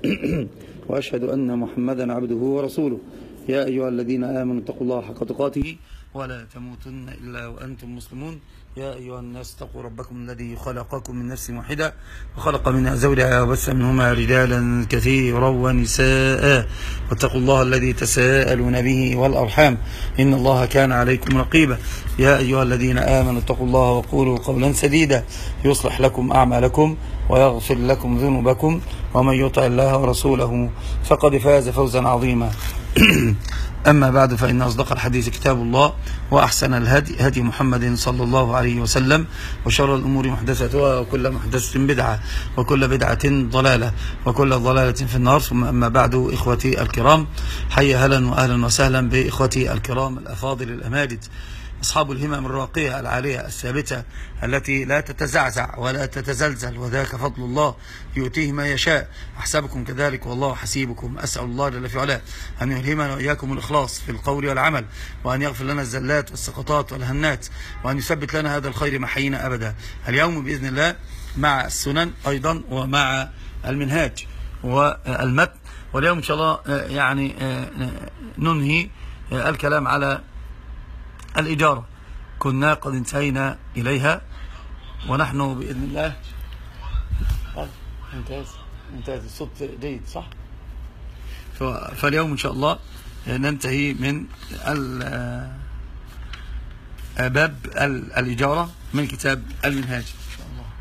وأشهد أن محمدا عبده ورسوله. يا أيها الذين آمنوا اتقوا الله حق تقاته ولا تموتن إلا وأنتم مسلمون. يا أيها الناس اتقوا ربكم الذي خلقكم من نفس واحدة وخلق منها زوجها وبث منهما رجالا كثيرا ونساء، واتقوا الله الذي تساءلون به والأرحام إن الله كان عليكم رقيبا. يا أيها الذين آمنوا اتقوا الله وقولوا قولا سديدا يصلح لكم أعمالكم ويغفر لكم ذنوبكم، ومن يطع الله ورسوله فقد فاز فوزا عظيما. أما بعد، فإن أصدق الحديث كتاب الله، وأحسن الهدي هدي محمد صلى الله عليه وسلم، وشر الأمور محدثاتها، وكل محدثة بدعة، وكل بدعة ضلالة، وكل ضلالة في النار. ثم أما بعد، إخوتي الكرام، حي هلا وأهلا وسهلا بإخوتي الكرام الأفاضل الأماجد، أصحاب الهمم الراقية العالية الثابتة التي لا تتزعزع ولا تتزلزل، وذاك فضل الله يؤتيه ما يشاء. أحسبكم كذلك والله حسيبكم. أسأل الله جل في علاه أن يلهمنا وإياكم الإخلاص في القول والعمل، وأن يغفر لنا الزلات والسقطات والهنات، وأن يثبت لنا هذا الخير ما حيينا أبدا. اليوم بإذن الله مع السنن أيضا، ومع المنهاج والمتن. واليوم إن شاء الله ننهي الكلام على الإجارة. كنا قد انتهينا إليها، ونحن بإذن الله ممتاز الصوت جيد صح؟ فاليوم إن شاء الله ننتهي من باب الإجارة من كتاب المنهاج إن شاء الله.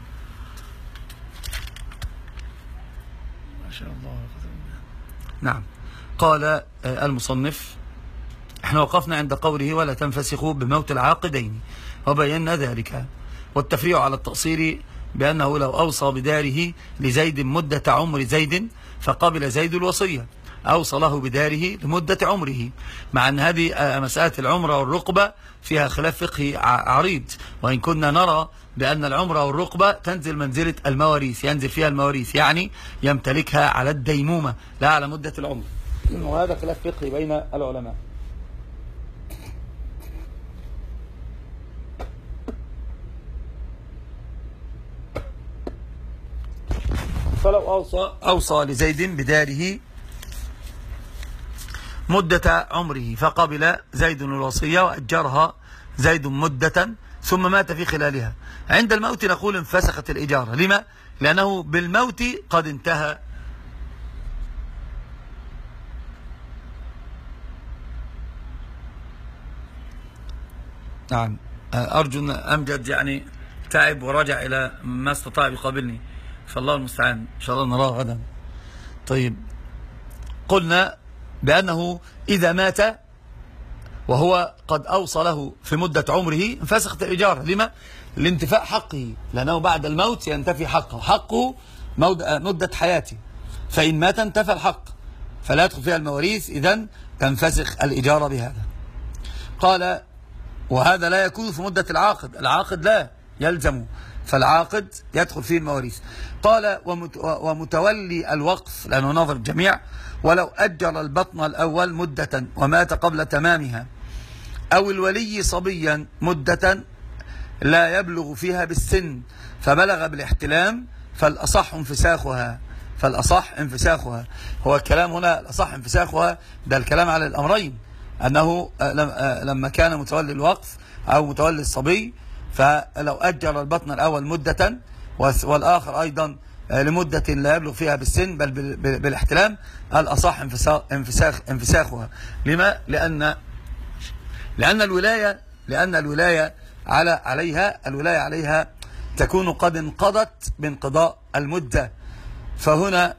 ما شاء الله. نعم. قال المصنف: احنا وقفنا عند قوله: ولا تنفسخوا بموت العاقدين، وبينا ذلك. والتفريع على التقصير بأنه لو أوصى بداره لزيد مدة عمر زيد فقبل زيد الوصية، أوصى له بداره لمدة عمره، مع أن هذه مسألة العمرة والرقبة فيها خلاف فقهي عريض، وإن كنا نرى بأن العمرة والرقبة تنزل منزلة المواريث، ينزل فيها المواريث، يعني يمتلكها على الديمومة لا على مدة العمر، وهذا خلاف فقهي بين العلماء. فلو أوصى لزيد بداره مدة عمره فقبل زيد الوصية وأجرها زيد مدة ثم مات في خلالها، عند الموت نقول انفسخت الإجارة. لما؟ لأنه بالموت قد انتهى نعم. أرجو أن أمجد تعب ورجع إلى ما استطاع يقابلني، فالله المستعان، إن شاء الله نراه غدا. طيب، قلنا بأنه إذا مات وهو قد أوصى له في مدة عمره انفسخت الإجارة. لما؟ لانتفاء حقه، لأنه بعد الموت ينتفي حقه مدة حياته، فإن مات انتفى الحق فلا يدخل فيها المواريث، إذن تنفسخ الإجارة بهذا. قال: وهذا لا يكون في مدة العاقد لا يلزم، فالعاقد يدخل فيه المواريث. قال: ومتولي الوقف، لأنه نظر الجميع، ولو أجر البطن الأول مدة ومات قبل تمامها، أو الولي صبيا مدة لا يبلغ فيها بالسن فبلغ بالاحتلام، فالأصح انفساخها. هو الكلام هنا الأصح انفساخها، ده الكلام على الأمرين، أنه لما كان متولي الوقف أو متولي الصبي، فلو أجر البطن الأول مدة والآخر أيضا لمدة لا يبلغ فيها بالسن بل بالاحتلام، الأصح انفساخها. لما؟ لأن الولاية عليها تكون قد انقضت بانقضاء المدة، فهنا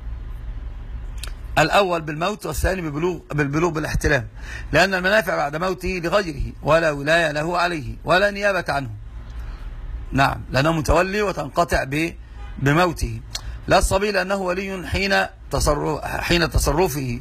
الأول بالموت والثاني بالبلوغ بالاحتلام، لأن المنافع بعد موته لغيره ولا ولاية له عليه ولا نيابة عنه. نعم، لأنه متولي وتنقطع بموته. لا الصبي لأنه ولي حين تصرفه،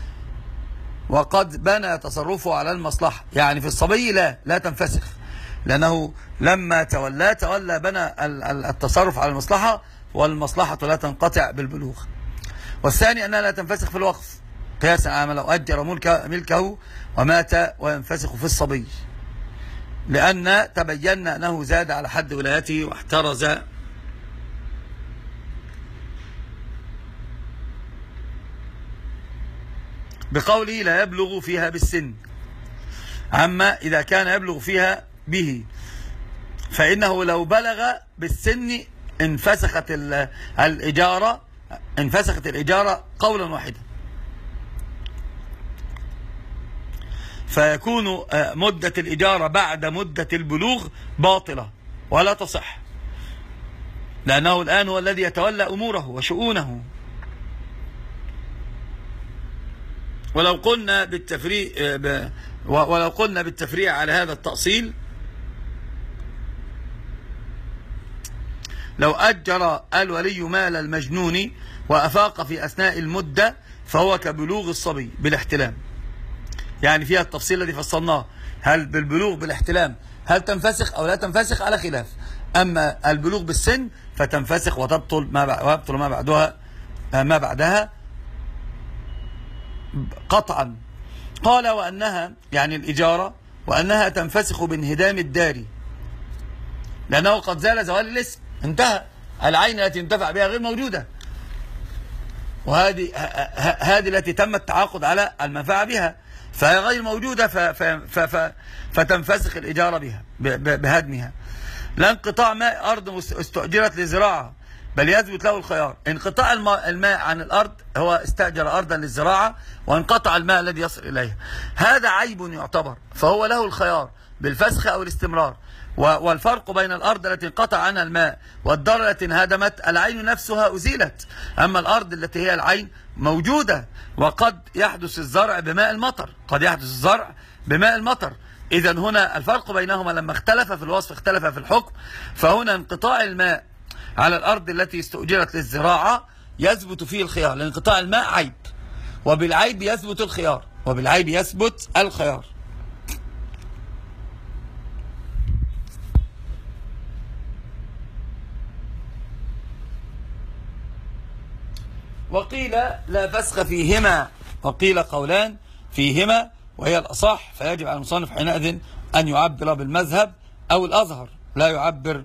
وقد بنى تصرفه على المصلحة. يعني في الصبي لا تنفسخ، لأنه لما تولى بنى التصرف على المصلحة، والمصلحة لا تنقطع بالبلوغ. والثاني أنها لا تنفسخ في الوقف، قياسا على لو أجر ملكه ومات، وينفسخ في الصبي، لأن تبين أنه زاد على حد ولايته واحترز بقوله لا يبلغ فيها بالسن. أما إذا كان يبلغ فيها به فإنه لو بلغ بالسن انفسخت الإجارة قولا واحدا، فيكون مدة الإجارة بعد مدة البلوغ باطلة ولا تصح، لأنه الآن هو الذي يتولى أموره وشؤونه. ولو قلنا بالتفريع على هذا التأصيل، لو أجر الولي مال المجنون وأفاق في أثناء المدة فهو كبلوغ الصبي بالاحتلام. يعني فيها التفصيل الذي فصلناه، هل بالبلوغ بالاحتلام هل تنفسخ أو لا تنفسخ على خلاف. أما البلوغ بالسن فتنفسخ وتبطل ما بعدها قطعا. قال وأنها يعني الإجارة وأنها تنفسخ بانهدام الدار، لأنه قد زال زوال الاسم، انتهى، العين التي انتفع بها غير موجودة، وهذه التي تم التعاقد على المنفعة بها فهي غير موجودة، فتنفسخ الإجارة بها بهدمها. لا انقطاع ماء أرض استؤجرت لزراعة بل يثبت له الخيار. انقطاع الماء عن الأرض، هو استأجر أرضا للزراعة وانقطع الماء الذي يصل إليها، هذا عيب يعتبر، فهو له الخيار بالفسخ أو الاستمرار. والفرق بين الأرض التي انقطع عنها الماء والدار التي انهدمت، العين نفسها أزيلت، أما الأرض التي هي العين موجودة، وقد يحدث الزرع بماء المطر، إذن هنا الفرق بينهما لما اختلف في الوصف اختلف في الحكم. فهنا انقطاع الماء على الأرض التي استؤجرت للزراعة يثبت فيه الخيار، لأن انقطاع الماء عيب، وبالعيب يثبت الخيار، وقيل لا فسخ فيهما، وقيل قولان فيهما وهي الأصح، فيجب على المصنف حينئذ أن يعبر بالمذهب أو الأظهر، لا يعبر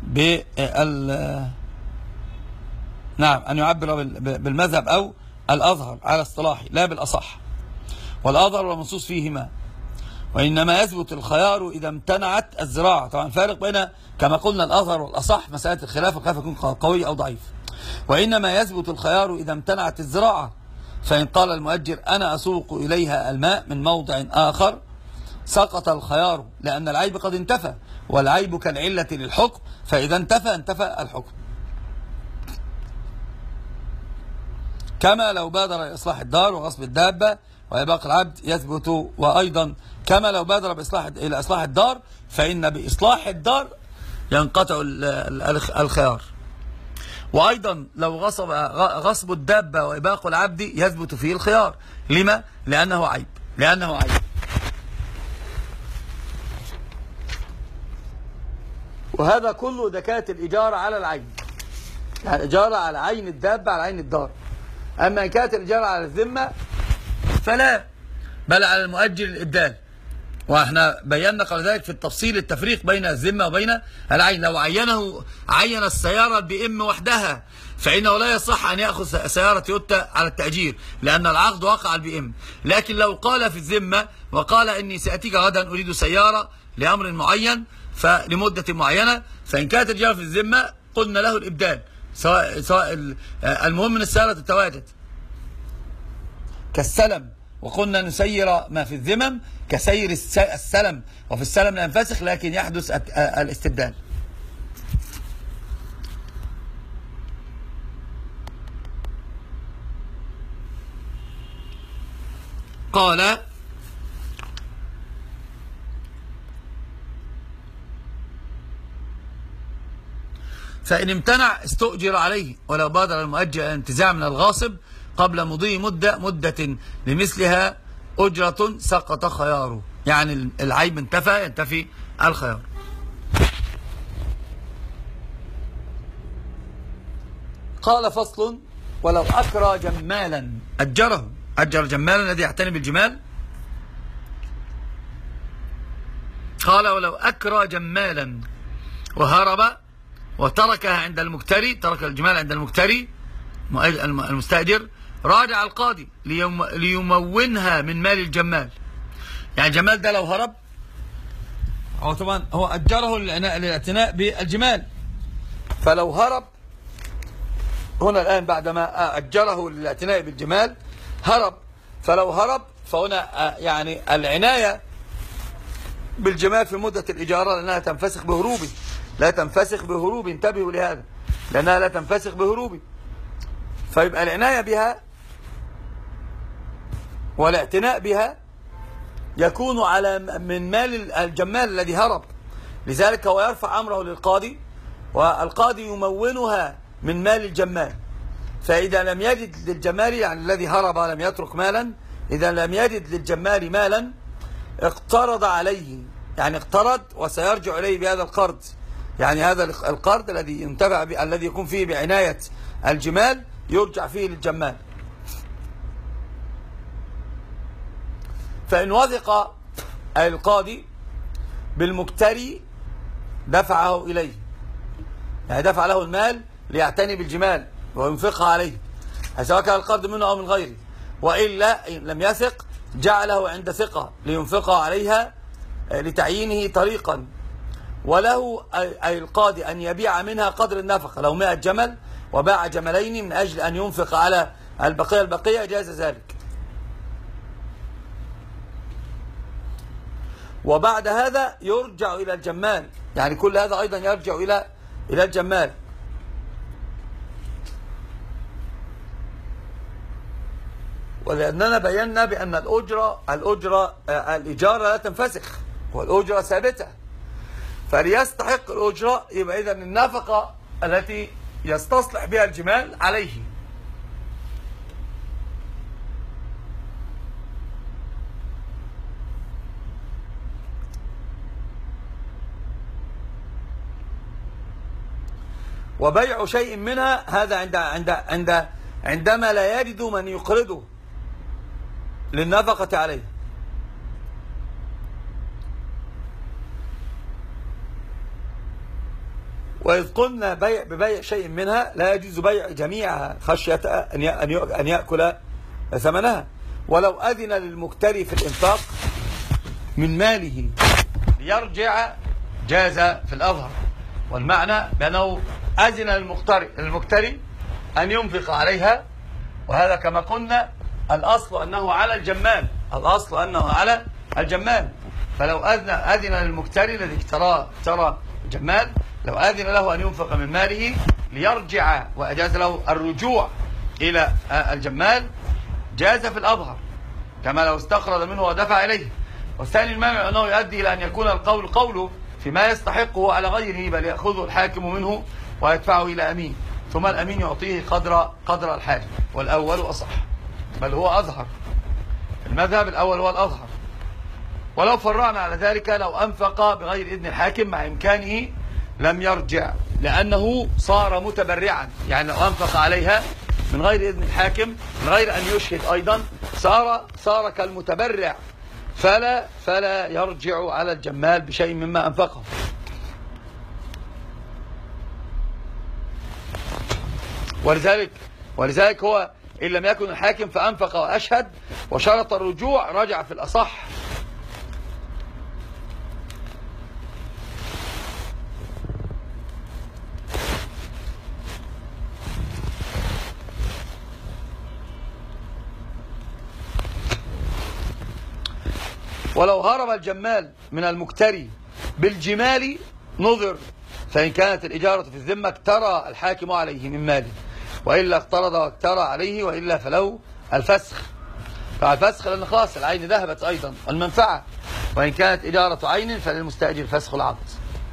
أن يعبر بالمذهب أو الأظهر على اصطلاحي، لا بالأصح. والأظهر والمنصوص فيهما، وإنما يثبت الخيار إذا امتنعت الزراعة. طبعا فارق بين كما قلنا الأظهر والأصح مسألة الخلاف، والخلاف يكون قوي أو ضعيف. وإنما يثبت الخيار إذا امتنعت الزراعة، فإن قال المؤجر أنا أسوق إليها الماء من موضع آخر سقط الخيار، لأن العيب قد انتفى، والعيب كالعلة للحكم، فإذا انتفى الحكم. كما لو بادر إلى إصلاح الدار وغصب الدابة وإباق العبد يثبت. وأيضا كما لو بادر إلى إصلاح الدار، فإن بإصلاح الدار ينقطع الخيار. وأيضا لو غصب الدابة وإباق العبد يثبت فيه الخيار. لما؟ لأنه عيب. وهذا كله إذا كانت الإجارة على العين، يعني الإجارة على عين الدابة على عين الدار. أما إن كانت الإجارة على الذمة فلا، بل على المؤجر الإبدال. واحنا بينا قبل ذلك في التفصيل التفريق بين الذمة وبين العين. لو عين السيارة بإم وحدها فإنه لا يصح أن يأخذ سيارة تويوتا على التأجير، لأن العقد وقع على البي إم. لكن لو قال في الذمة وقال إني سأتيك غدا أريد سيارة لأمر معين فلمدة معينة، فإن كانت الإجارة في الذمة قلنا له الإبدال، سواء المهم من السيارة تتواجد كالسلم، وقلنا نسير ما في الذمم كسير السلم، وفي السلم لا ينفسخ لكن يحدث الاستبدال. قال فإن امتنع استؤجر عليه، ولو بادر المؤجر الانتزاع من الغاصب قبل مضي مدة لمثلها أجرة سقط خياره، يعني العيب ينتفي الخيار. قال فصل ولو أكرى جمالا أجر جمالا الذي يعتني بالجمال. قال ولو أكرى جمالا وهرب وتركها عند المكتري، ترك الجمال عند المكتري المستأجر، راجع القاضي ليمونها من مال الجمال. يعني الجمال ده لو هرب، هو طبعا هو أجره للاعتناء بالجمال، فلو هرب هنا الآن بعدما أجره للاعتناء بالجمال هرب، فلو هرب فهنا يعني العناية بالجمال في مدة الإجارة لأنها تنفسخ بهروبه، لا تنفسخ بهروبه، انتبهوا لهذا، لأنها لا تنفسخ بهروبه. فيبقى العناية بها والاعتناء بها يكون على من مال الجمال الذي هرب، لذلك هو يرفع أمره للقاضي والقاضي يمونها من مال الجمال. فإذا لم يجد للجمال، يعني الذي هرب لم يترك مالا، إذا لم يجد للجمال مالا اقترض عليه، يعني اقترض وسيرجع إليه بهذا القرض، يعني هذا القرض الذي ينتفع الذي يكون فيه بعناية الجمال يرجع فيه للجمال. فإن وثق القاضي بالمكتري دفعه إليه، يعني دفع له المال ليعتني بالجمال وينفقها عليه، سواء كان القرض منه أو من غيره، وإلا إن لم يثق جعله عند ثقة لينفقها عليها لتعيينه طريقا، وله أي القاضي أن يبيع منها قدر النفقة، لو 100 جمل وباع جملين من أجل أن ينفق على البقية جاز ذلك. وبعد هذا يرجع إلى الجمال، يعني كل هذا أيضا يرجع إلى الجمال. ولأننا بينا بأن الإجارة لا تنفسخ والأجرة ثابتة، فليستحق الأجرة يبقى إذن النفقة التي يستصلح بها الجمال عليه. وبيع شيء منها هذا عندما لا يجد من يقرضه للنفقة عليه. وإذ قلنا ببيع شيء منها لا يجوز بيع جميعها خشية أن يأكل ثمنها. ولو أذن للمكتري في الإنفاق من ماله ليرجع جاز في الأظهر، والمعنى بأنه أذن للمكتري أن ينفق عليها، وهذا كما قلنا الأصل أنه على الجمال، فلو أذن للمكتري الذي اشترى الجمال، لو أذن له أن ينفق من ماله ليرجع وأجاز له الرجوع إلى الجمال جاز في الأظهر، كما لو استقرض منه ودفع إليه. والثاني المانع أنه يؤدي إلى أن يكون القول قوله فيما يستحقه على غيره، بل يأخذه الحاكم منه ويدفعه إلى أمين، ثم الأمين يعطيه قدر الحاجة، والأول أصح، بل هو أظهر. المذهب الأول هو الأظهر. ولو فرعنا على ذلك، لو أنفق بغير إذن الحاكم مع إمكانه لم يرجع، لأنه صار متبرعا، يعني لو أنفق عليها من غير إذن الحاكم من غير أن يشهد أيضا صار كالمتبرع، فلا يرجع على الجمال بشيء مما أنفقه. ولذلك هو إن لم يكن الحاكم فأنفق وأشهد وشرط الرجوع رجع في الأصح. ولو هرب الجمال من المكتري بالجمال نظر، فإن كانت الإجارة في الذمة اكترى الحاكم عليه من ماله، وإلا اقترض واكترى عليه، وإلا فله الفسخ. فالفسخ لأن خلاص العين ذهبت أيضا المنفعة، وإن كانت إجارة عين فللمستأجر فسخ العقد.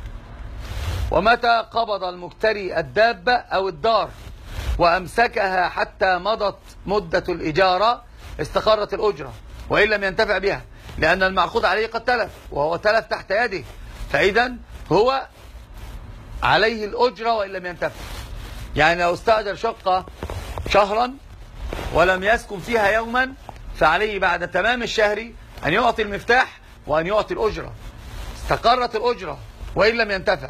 ومتى قبض المكتري الدابة أو الدار وأمسكها حتى مضت مدة الإجارة استقرت الأجرة، وإن لم ينتفع بها، لأن المعقود عليه قد تلف، وهو تلف تحت يده، فإذا هو عليه الأجرة وإن لم ينتفع. يعني لو استأجر شقة شهرا ولم يسكن فيها يوما، فعليه بعد تمام الشهر أن يعطي المفتاح وأن يعطي الأجرة، استقرت الأجرة وإن لم ينتفع.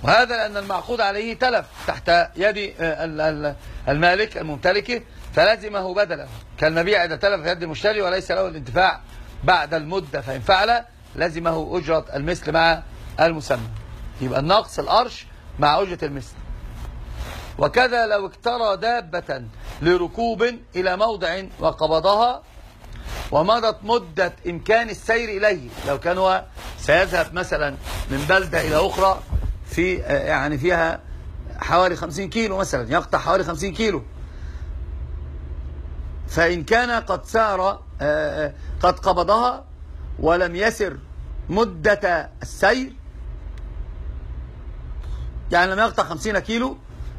وهذا لأن المعقود عليه تلف تحت يد المالك الممتلكه، فلزمه بدله، كالمبيع إذا تلف في يد المشتري وليس له الانتفاع بعد المدة، فإن فعل لزمه أجرة المثل مع المسمى. يبقى النقص القرش مع أجرة المثل. وكذا لو اكترى دابة لركوب إلى موضع وقبضها ومضت مدة إمكان السير إليه، لو كان هو سيذهب مثلا من بلدة إلى أخرى في يعني فيها حوالي 50 كيلو مثلا، يقطع حوالي 50 كيلو، فإن كان قد سار قد قبضها ولم يسر مدة السير، يعني لم يقطع 50 كيلو،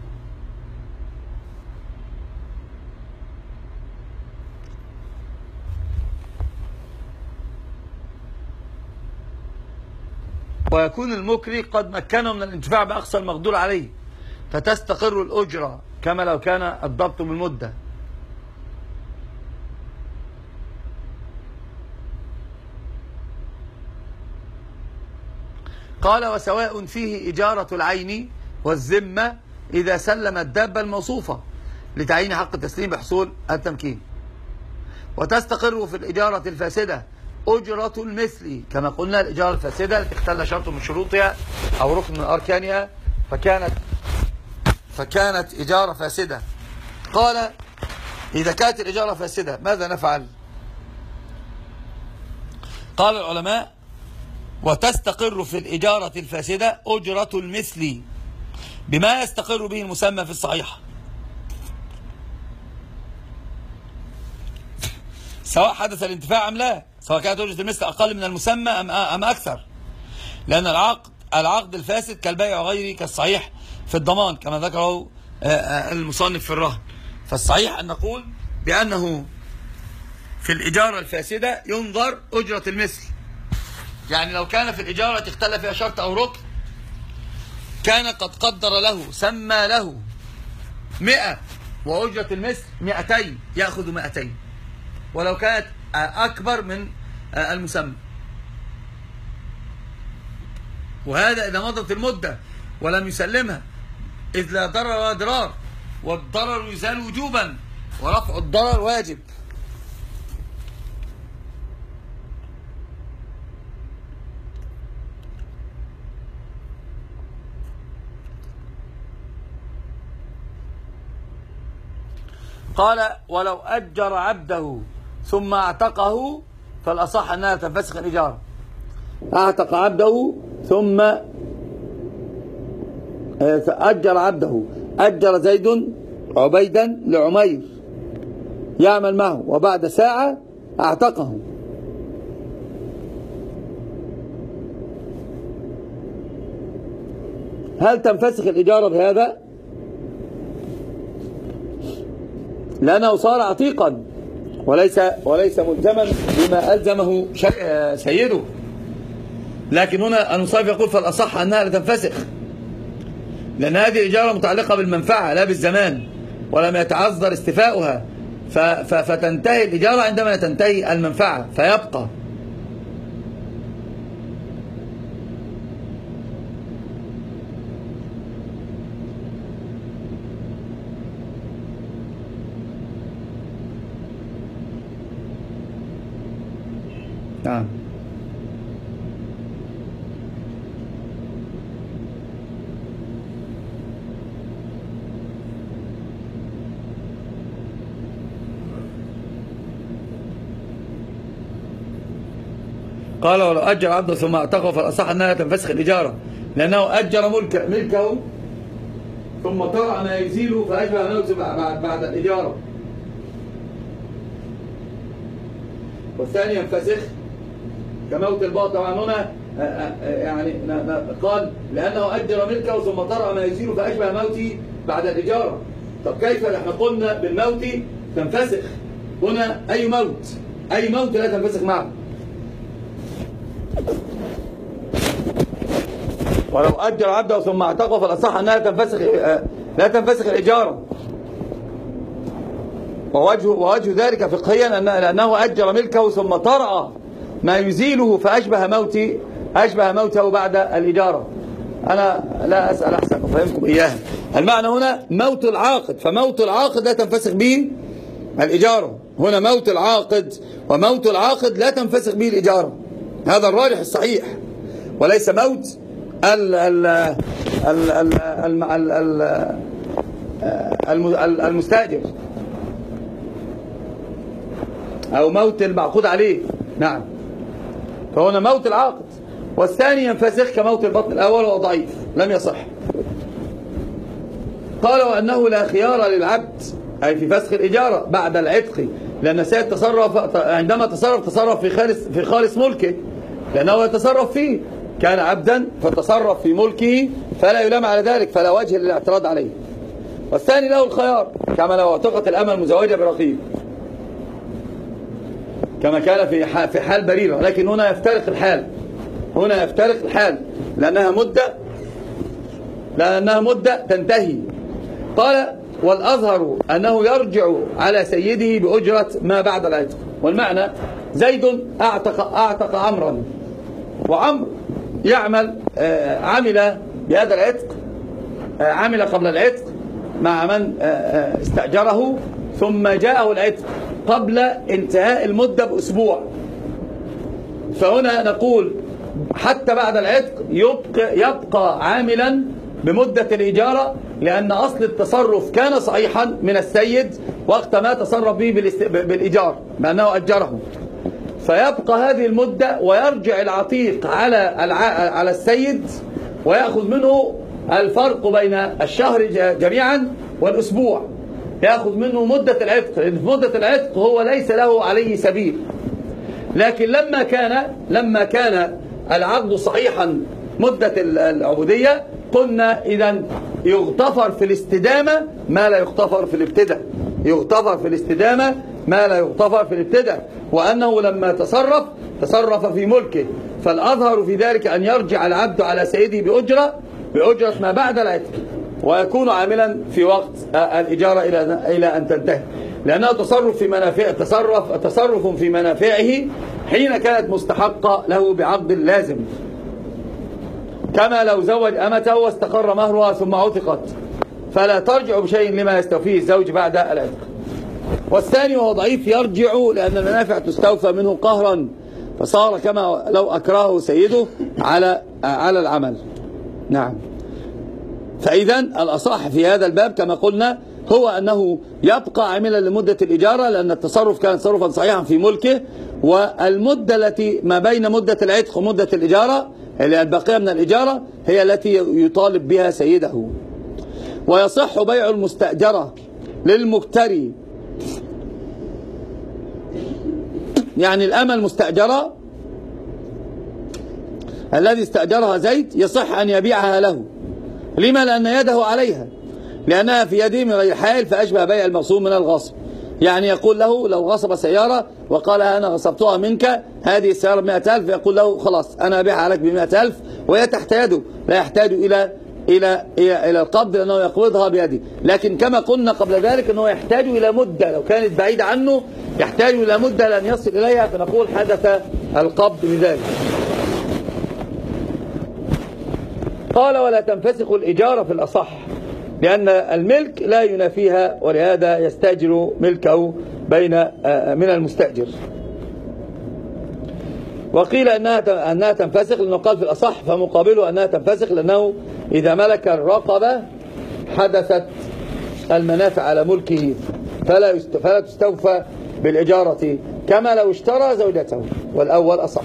ويكون المكري قد مكنه من الانتفاع بأقصى المقدور عليه، فتستقر الأجرة كما لو كان الضبط بالمدة. قال وسواء فيه إجارة العين والذمة إذا سلم الدابة الموصوفة لتعيين حق التسليم بحصول التمكين. وتستقر في الإجارة الفاسدة أجرة المثل، كما قلنا الإجارة الفاسدة التي اختل شرط من شروطها أو ركن من أركانها فكانت إجارة فاسدة. قال إذا كانت الإجارة فاسدة ماذا نفعل؟ قال العلماء وتستقر في الإجارة الفاسدة أجرة المثل بما يستقر به المسمى في الصحيحة، سواء حدث الانتفاع أم لا، سواء كانت أجرة المثل أقل من المسمى أم أكثر، لأن العقد الفاسد كالبيع وغيره كالصحيح في الضمان كما ذكره المصنف في الرهن. فالصحيح أن نقول بأنه في الإجارة الفاسدة ينظر أجرة المثل، يعني لو كان في الإجارة اختل فيها شرط أو ركن كان قد قدر له سمى له 100 وأجرة المثل 200 يأخذ 200 ولو كانت أكبر من المسمى. وهذا إذا مضت المدة ولم يسلمها، إذ لا ضرر ولا ضرار، والضرر يزال وجوبا ورفع الضرر واجب. قال ولو أجر عبده ثم اعتقه فالأصح أنها تنفسخ الإجارة. اعتق عبده ثم أجر عبده، أجر زيد عبيدا لعمير يعمل معه وبعد ساعة اعتقه، هل تنفسخ الإجارة بهذا؟ لأنه صار عتيقا وليس ملزما بما ألزمه سيده. لكن هنا المصنف يقول فالأصح أنها لا تنفسخ، لأن هذه الإجارة متعلقة بالمنفعة لا بالزمان، ولم يتعذر استيفاؤها، فتنتهي الإجارة عندما تنتهي المنفعة فيبقى. نعم. قال ولو أجر عبده ثم اعتقه فالأصح أنها تنفسخ الإجارة، لأنه أجر ملكه ثم طرع ما يزيله فأشبه موته بعد الإجارة. والثاني ينفسخ كموت الباطل. طبعا هنا يعني قال لأنه أجر ملكه ثم طرع ما يزيله فأشبه موته بعد الإجارة. طب كيف احنا قلنا بالموت تنفسخ؟ هنا أي موت لا تنفسخ معه. ولو أجر عبده ثم اعتقه فالأصح أنها لا تنفسخ الإجارة. ووجه ذلك فقهيا لأنه أجر ملكه ثم طرأ ما يزيله فأشبه موته بعد الإجارة. أنا لا أسأل أحسن وفهمكم إياها. المعنى هنا موت العاقد، فموت العاقد لا تنفسخ به الإجارة. هنا موت العاقد، وموت العاقد لا تنفسخ به الإجارة. هذا الراجح الصحيح، وليس موت المستأجر أو موت المعقود عليه. نعم، فهنا موت العاقد، والثاني ينفسخ كموت البطن الأول، وهو ضعيف لم يصح. قال وأنه لا خيار للعبد أي في فسخ الإجارة بعد العتق، لأن السيد تصرف عندما تصرف في خالص ملكه، لأنه يتصرف فيه، كان عبدا فتصرف في ملكه فلا يلام على ذلك، فلا وجه للاعتراض عليه. والثاني له الخيار كما لو اعتقت الأمة المزوجة برقيق، كما كان في حال بريرة، لكن هنا يفترق الحال، لأنها مدة تنتهي. قال والأظهر أنه يرجع على سيده بأجرة ما بعد العتق. والمعنى زيد أعتق عمرا، وعمر عمل بهذا العتق، عمل قبل العتق مع من استأجره، ثم جاءه العتق قبل انتهاء المدة بأسبوع. فهنا نقول حتى بعد العتق يبقى عاملا بمدة الإجارة، لأن أصل التصرف كان صحيحا من السيد وقت ما تصرف به بالإيجار بأنه أجره، فيبقى هذه المدة، ويرجع العتيق على السيد ويأخذ منه الفرق بين الشهر جميعا والأسبوع، يأخذ منه مدة العتق، لأن في مدة العتق هو ليس له عليه سبيل. لكن لما كان العقد صحيحا مدة العبودية، قلنا إذن يغتفر في الاستدامة ما لا يغتفر في الابتداء، وأنه لما تصرف في ملكه، فالأظهر في ذلك أن يرجع العبد على سيده بأجرة ما بعد العتق، ويكون عاملا في وقت الإجارة إلى أن تنتهي، لأنه تصرف في منافعه حين كانت مستحقة له بعقد لازم، كما لو زوج أمته واستقر مهرها ثم عتقت، فلا ترجع بشيء لما يستوفيه الزوج بعد العتق. والثاني وهو ضعيف يرجع لأن المنافع تستوفى منه قهرا، فصار كما لو أكرهه سيده على العمل. نعم، فإذا الأصح في هذا الباب كما قلنا هو أنه يبقى عاملا لمدة الإجارة، لأن التصرف كان تصرفا صحيحا في ملكه، والمدة التي ما بين مدة العتق ومدة الإجارة اللي الباقية من الإجارة هي التي يطالب بها سيده. ويصح بيع المستأجرة للمكتري، يعني الأمة المستأجرة الذي استأجرها زيد يصح أن يبيعها له. لما؟ لأن يده عليها، لأنها في يده من غير حائل، فأشبه بيع المغصوب من الغصب. يعني يقول له لو غصب سيارة وقال أنا غصبتها منك، هذه السيارة ب100,000، يقول له خلاص أنا أبيعها لك ب100,000، وهي تحت يده، لا يحتاج إلى القبض، لأنه يقبضها بيده. لكن كما قلنا قبل ذلك أنه يحتاج إلى مدة، لو كانت بعيدة عنه يحتاج إلى مدة لأن يصل إليها، فنقول حدث القبض بذلك. قال ولا تنفسخ الإجارة في الأصح، لأن الملك لا ينافيها، ولهذا يستأجر ملكه من المستأجر. وقيل أنها تنفسخ لأنه قال في الأصح، فمقابله أنها تنفسخ لأنه إذا ملك الرقبة حدثت المنافع على ملكه، فلا تستوفى بالإجارة كما لو اشترى زوجته، والأول أصح.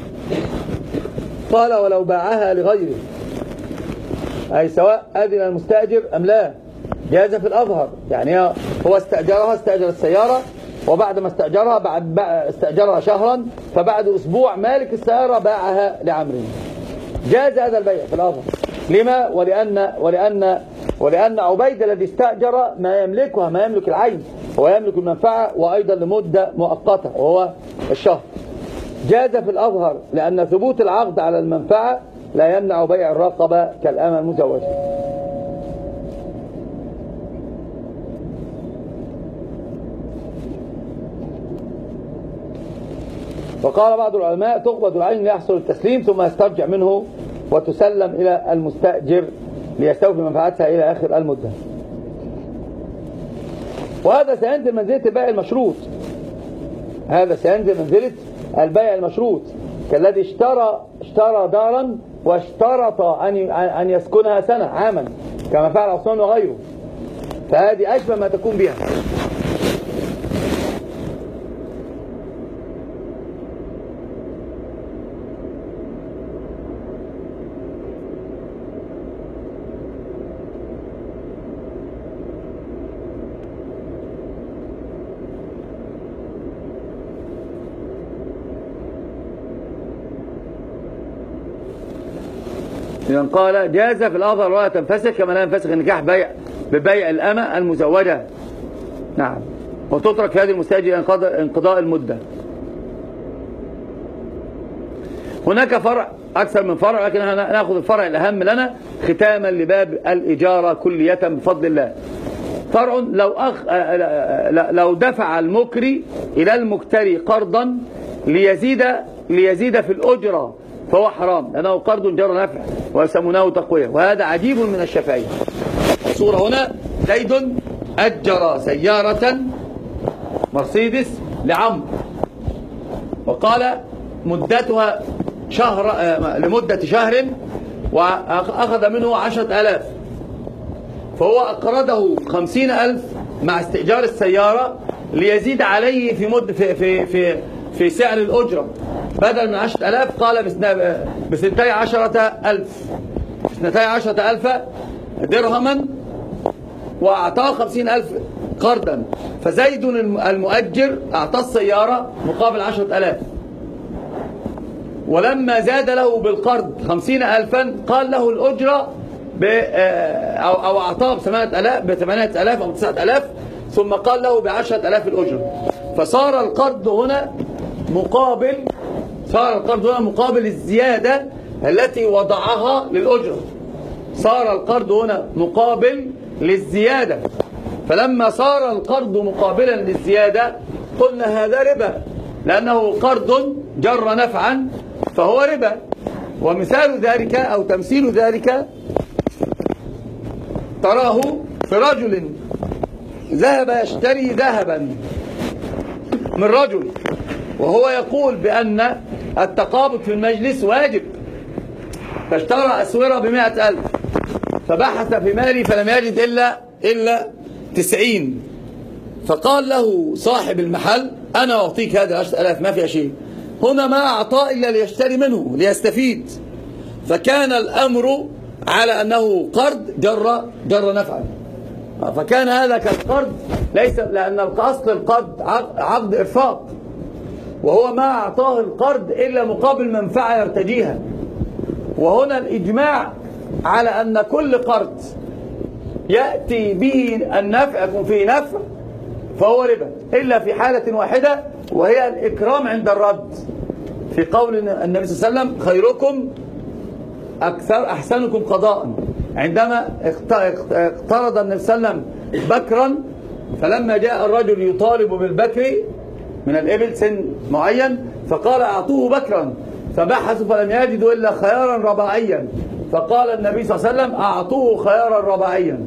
قال ولو باعها لغيره، أي سواء أذن المستأجر أم لا، جاز في الأظهر. يعني هو استأجر السيارة، وبعد ما استأجرها شهرا، فبعد أسبوع مالك السيارة باعها لعمرو، جاز هذا البيع في الأظهر. لما؟ ولأن عبيد الذي استأجر ما يملكها، ما يملك العين، هو يملك المنفعة، وأيضا لمدة مؤقتة وهو الشهر. جاز في الأظهر لأن ثبوت العقد على المنفعة لا يمنع بيع الرقبة كالأمة المزوجة. وقال بعض العلماء تقبض العين ليحصل التسليم ثم يسترجع منه وتسلم إلى المستأجر ليستوفي منفعتها إلى آخر المدة. وهذا سينزل منزلة البيع المشروط، هذا سينزل منزلة البيع المشروط، كالذي اشترى دارا واشترط أن يسكنها سنة عاما كما فعل عثمان وغيره، فهذه أشبه ما تكون بها. إذن قال جاز في الأظهر ولا تنفسخ كما لا ينفسخ النكاح ببيع الأمة المزوجة. نعم، وتترك في هذه المستأجر انقضاء المدة. هناك فرع أكثر من فرع، لكن نأخذ الفرع الأهم لنا ختاما لباب الإجارة كلية بفضل الله. فرع لو دفع المكري إلى المكتري قرضا ليزيد في الأجرة فهو حرام، لأنه قرض جر نفع ويسمونه تقوية، وهذا عجيب من الشافعية. الصورة هنا زيد أجر سيارة مرسيدس لعمرو وقال مدتها لمدة شهر وأخذ منه 10,000، فهو أقرضه 50,000 مع استئجار السيارة ليزيد عليه في سعر الأجرة، بدل من 10,000 قال ب12,000 درهما وأعطاه 50,000 قرضا، فزيد المؤجر أعطاه السيارة مقابل 10,000، ولما زاد له بالقرض 50,000 قال له الأجرة أو أعطاه ب8,000 أو 9,000، ثم قال له ب10,000 الأجرة، فصار القرض هنا مقابل الزيادة التي وضعها للأجرة، صار القرض هنا مقابل للزيادة، فلما صار القرض مقابلا للزيادة قلنا هذا ربا، لأنه قرض جر نفعا فهو ربا. ومثال ذلك أو تمثيل ذلك تراه في رجل ذهب يشتري ذهبا من رجل، وهو يقول بأن التقابض في المجلس واجب، فاشترى أسورة ب100,000، فبحث في مالي فلم يجد إلا 90، فقال له صاحب المحل أنا أعطيك هذا 10,000 ما في شيء، هنا ما أعطاه إلا ليشتري منه ليستفيد، فكان الأمر على أنه قرض جر نفعا، فكان هذا كالقرض، ليس لأن أصل القرض عقد إرفاق، وهو ما أعطاه القرض إلا مقابل منفعة يرتجيها. وهنا الإجماع على أن كل قرض يأتي به النفع يكون فيه نفع فهو ربا، إلا في حالة واحدة وهي الإكرام عند الرد، في قول النبي صلى الله عليه وسلم خيركم أحسنكم قضاء، عندما اقترض النبي صلى الله عليه وسلم بكرا، فلما جاء الرجل يطالب بالبكر من الإبل سن معين فقال أعطوه بكرا، فبحثوا فلم يجدوا إلا خيارا رباعيا، فقال النبي صلى الله عليه وسلم أعطوه خيارا رباعيا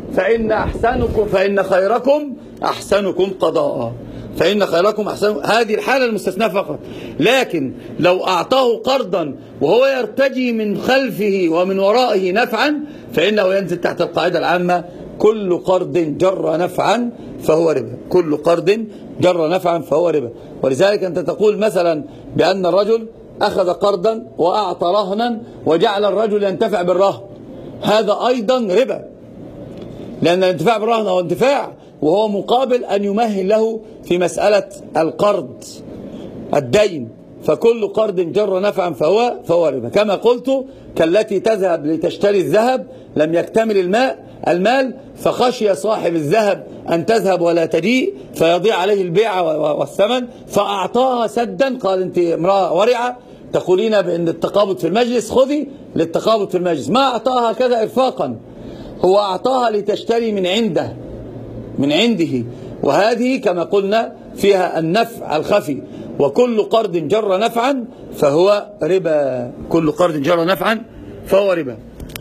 فإن خيركم أحسنكم قضاء، فإن خيركم أحسنكم، هذه الحالة المستثناة فقط. لكن لو أعطاه قرضا وهو يرتجي من خلفه ومن ورائه نفعا فإنه ينزل تحت القاعدة العامة كل قرض جر نفعا فهو ربا، كل قرض جر نفعا فهو ربا. ولذلك أنت تقول مثلا بأن الرجل أخذ قرضا وأعطى رهنا وجعل الرجل ينتفع بالرهن، هذا أيضا ربا، لأن الانتفاع بالرهن هو انتفاع وهو مقابل أن يمهل له في مسألة القرض الدين، فكل قرض جر نفعا فهو ربا. كما قلت كالتي تذهب لتشتري الذهب لم يكتمل المال فخشي صاحب الذهب أن تذهب ولا تجيء فيضيع عليه البيع والثمن فأعطاها سدا، قال أنت امرأة ورعة تقولين بأن التقابض في المجلس خذي للتقابض في المجلس، ما أعطاها كذا إرفاقا، هو أعطاها لتشتري من عنده، وهذه كما قلنا فيها النفع الخفي، وكل قرض جر نفعا فهو ربا، كل قرض جر نفعا فهو ربا.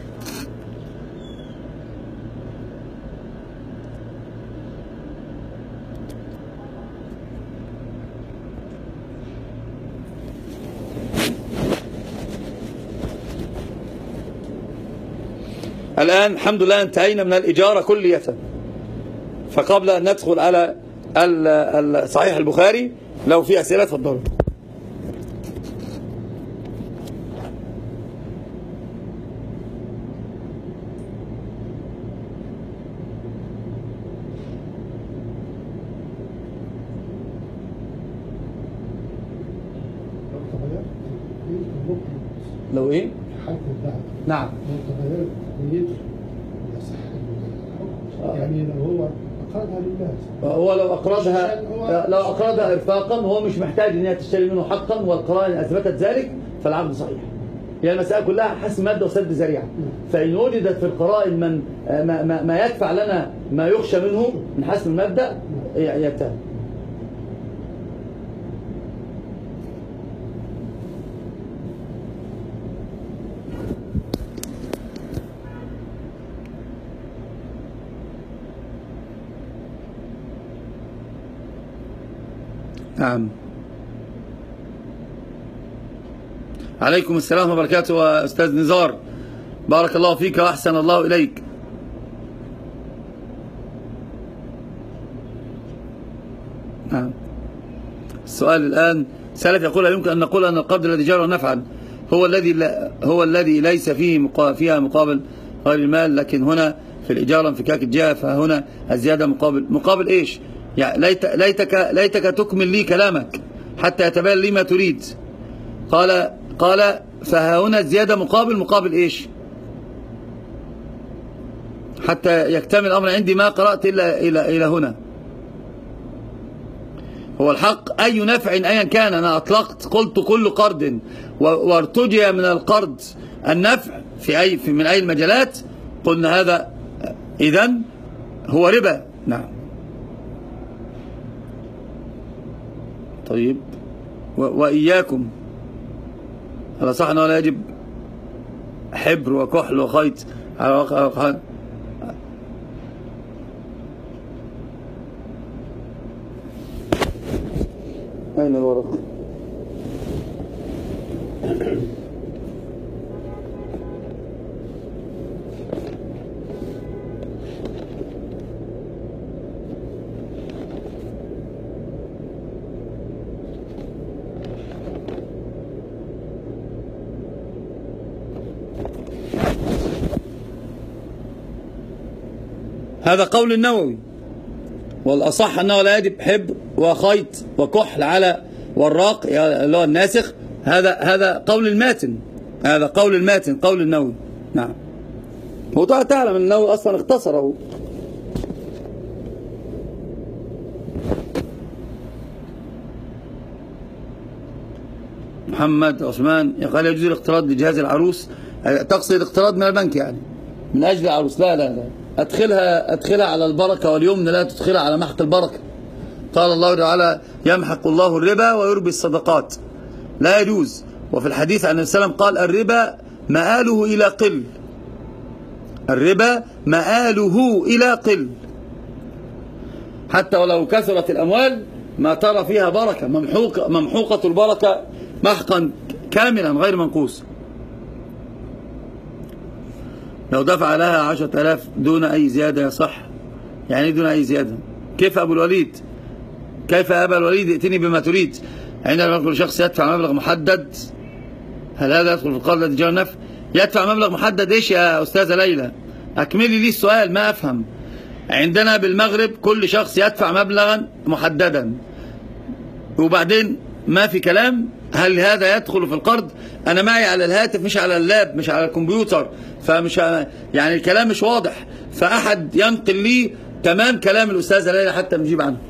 الآن الحمد لله انتهينا من الإجارة كلية، فقبل أن ندخل على صحيح البخاري لو في أسئلة تفضلوا. لو ايه؟ نعم. يعني لو هو أقرضها لله، هو لو أقرضها إرفاقا هو مش محتاج إن هي تشتري منه حقا، والقرائن أثبتت ذلك، فالعقد صحيح. يعني المسألة كلها حسم مادة وسد ذريعة. فإن وجدت في القرائن من ما يدفع لنا ما يخشى منه من حسم المادة يتهم. نعم. عليكم السلام ورحمة الله وبركاته أستاذ نزار، بارك الله فيك وأحسن الله إليك. نعم. السؤال الآن سلف يقول يمكن أن نقول أن القرض الذي جرى نفعا هو الذي ليس فيها مقابل غير المال، لكن هنا في الإجارة انفكاك الجهة، فهنا الزيادة مقابل إيش؟ يعني ليتك تكمل لي كلامك حتى يتبين لي ما تريد. قال فها هنا الزيادة مقابل إيش؟ حتى يكتمل الأمر عندي ما قرأت إلى هنا. هو الحق أي نفع أيا كان، أنا أطلقت قلت كل قرض وارتجي من القرض النفع من أي المجالات، قلنا هذا إذن هو ربا. نعم. طيب وإياكم، هذا صح أنه لا يجب حبر وكحل وخيط على واقع. أين الورق؟ هذا قول النووي، والأصح أنه لا يجب حبر وخيط وكحل على وراق اللي هو الناسخ. هذا قول الماتن، هذا قول الماتن، قول النووي. نعم. وتعلم أن النووي أصلا اختصره. محمد عثمان قال يجوز الاقتراض لجهاز العروس. تقصد الاقتراض من البنك يعني من أجل العروس؟ لا، أدخلها على البركة واليمن، لا تدخلها على محق البركة. قال الله تعالى يمحق الله الربا ويربي الصدقات، لا يجوز. وفي الحديث عن النبي صلى الله عليه وسلم قال الربا مآله إلى قل، الربا مآله إلى قل، حتى ولو كثرت الأموال ما ترى فيها بركة، ممحوقة البركة محقا كاملا غير منقوص. لو دفع لها 10,000 دون أي زيادة يصح؟ يعني دون أي زيادة؟ كيف أبو الوليد؟ كيف أبا الوليد؟ ائتني بما تريد. عندما يقول شخص يدفع مبلغ محدد، هل هذا يدخل في القرض الذي جرى نفع؟ يدفع مبلغ محدد إيش يا أستاذة ليلى؟ أكملي لي السؤال، ما أفهم. عندنا بالمغرب كل شخص يدفع مبلغا محددا، وبعدين ما في كلام هل هذا يدخل في القرض؟ أنا معي على الهاتف مش على اللاب مش على الكمبيوتر، فمش يعني الكلام مش واضح، فأحد ينقل لي تمام كلام الأستاذة ليلى حتى نجيب عنه.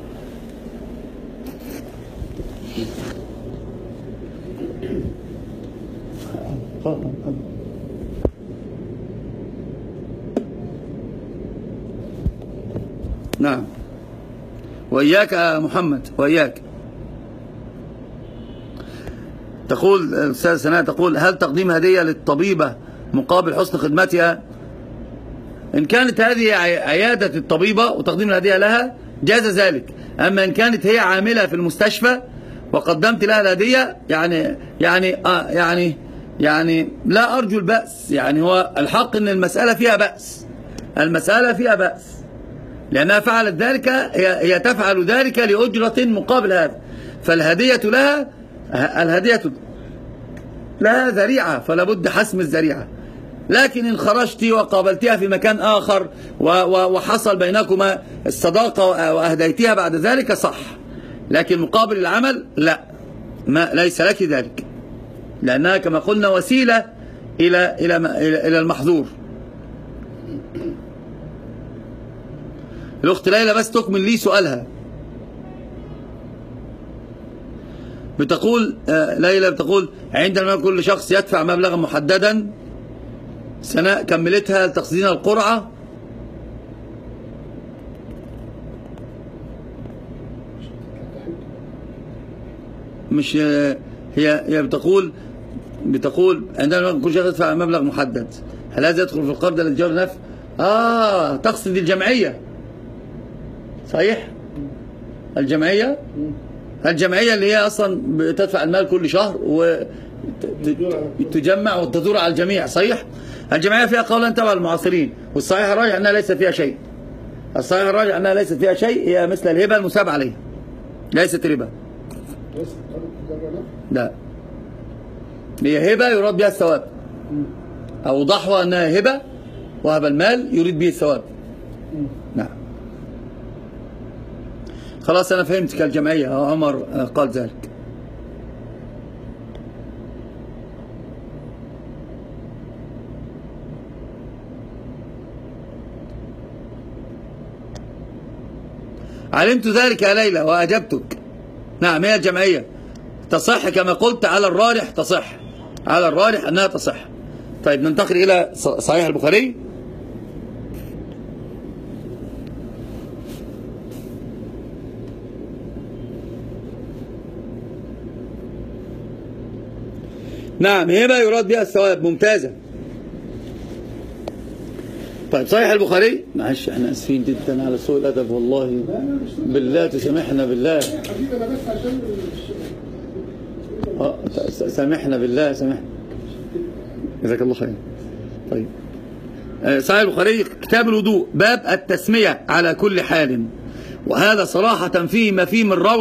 نعم. وإياك يا محمد، وإياك. تقول الأستاذة سناء، تقول هل تقديم هدية للطبيبة مقابل حسن خدمتها. إن كانت هذه عيادة الطبيبة وتقديم الهدية لها جاز ذلك. أما إن كانت هي عاملة في المستشفى وقدمت لها الهدية يعني لا أرجو البأس. يعني هو الحق أن المسألة فيها بأس، المسألة فيها بأس، لأنها فعلت ذلك، هي تفعل ذلك لأجرة مقابل هذا. فالهدية لها، الهدية لها ذريعة، فلا بد حسم الذريعة. لكن إن خرجت وقابلتها في مكان آخر وحصل بينكما الصداقة وأهديتها بعد ذلك صح، لكن مقابل العمل لا، ليس لك ذلك، لأنها كما قلنا وسيلة إلى المحظور. الأخت ليلى بس تكمل لي سؤالها. بتقول ليلى بتقول عندما كل شخص يدفع مبلغا محددا. سناء كملتها لتقصدين القرعة. مش هي بتقول عندما كل شخص يدفع مبلغ محدد، هل هذا يدخل في القرض الذي جار نفع؟ تقصد الجمعية صحيح؟ الجمعية اللي هي أصلا بتدفع المال كل شهر وتجمع وتدور على الجميع صحيح؟ الجمعية فيها قولان تبع المعاصرين، والصحيح الراجح أنها ليس فيها شيء. الصحيح الراجح أنها ليست فيها شيء، هي مثل الهبة المساب عليها، ليست ربا. لا، هي هبة يراد بها الثواب، أو ضحوة أنها هبة وهب المال يريد به الثواب. نعم خلاص أنا فهمتك. الجمعية عمر قال ذلك. علمت ذلك يا ليلى وأجبتك. نعم هي الجمعية تصح كما قلت، على الراجح تصح، على الراجح أنها تصح. طيب ننتقل إلى صحيح البخاري. نعم هبة يراد بها الثواب، ممتازة. طيب صحيح البخاري. معلش احنا اسفين جدا على سوء الادب والله، بالله تسامحنا بالله. سامحنا بالله، سامحنا، جزاك الله خير. طيب صحيح البخاري كتاب الوضوء، باب التسمية على كل حال، وهذا صراحة فيه ما فيه من روعة.